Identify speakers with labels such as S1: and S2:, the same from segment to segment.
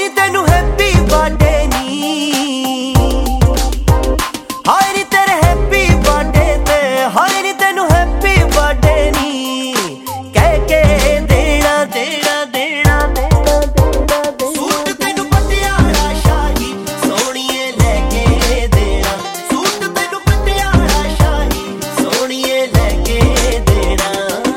S1: नी तेनू happy birthday नी, हाय नी तेरे happy birthday ते, हाय नी तेनू हैप्पी बर्थडे नी कह के देना देना देना देना देना सूट तेनू पटियाला शाही सोहणीए लेके देना, सूट तेनू पटियाला शाही सोहणीए लेके देना।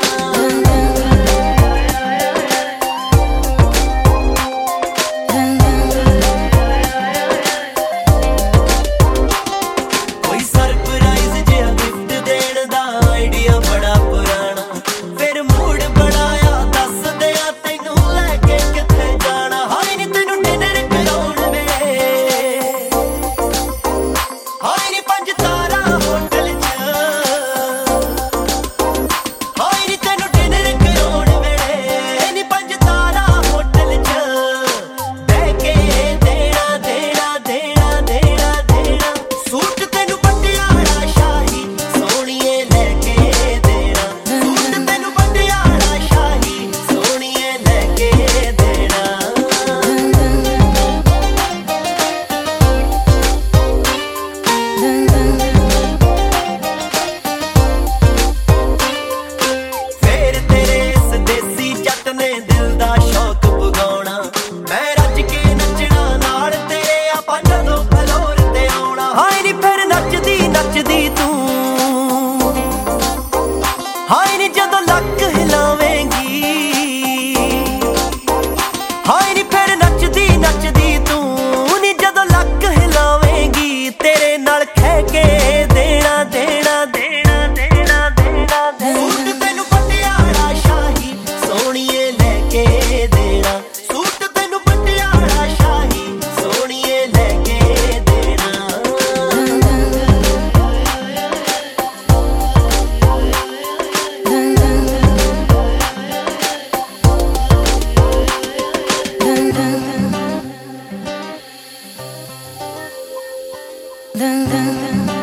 S1: कोई सरप्राइज जिहा गिफ्ट देण दा आइडिया बड़ा पुराना, फिर मूड बनाया दस दिया तैनू लैके किथे जाना। हाय नी तैनू डिनर कराउण वे, हाय नी 5 तारा होटल च, हाय नी तैनू डिनर कराउण वे नी 5 तारा होटल च बह के देना देना देना देना देना सूट तेनू पटियाला शाही सोहणीए लेके देना, सूट तेनू पटियाला शाही सोहणीए लेके देना। फेर तेरे इस देसी जट ने दिल दा शौक पुगाउणा, मैं रज के नचना नाल तेरे आपां जदों फलोर ते आउणा। हाय नी फिर नचदी नचदी तू, हाय नी जदों लक हिलावेंगी, हाय नी फिर नचदी नचदी तू नी जदों लक हिलावेंगी तेरे नाल खह के देना देना देना देना देना सूट तेनू पटियाला शाही सोहणीए लेके देना, सूट तेनू पटियाला शाही सोहणीए लेके देना।
S2: Dun dun dun.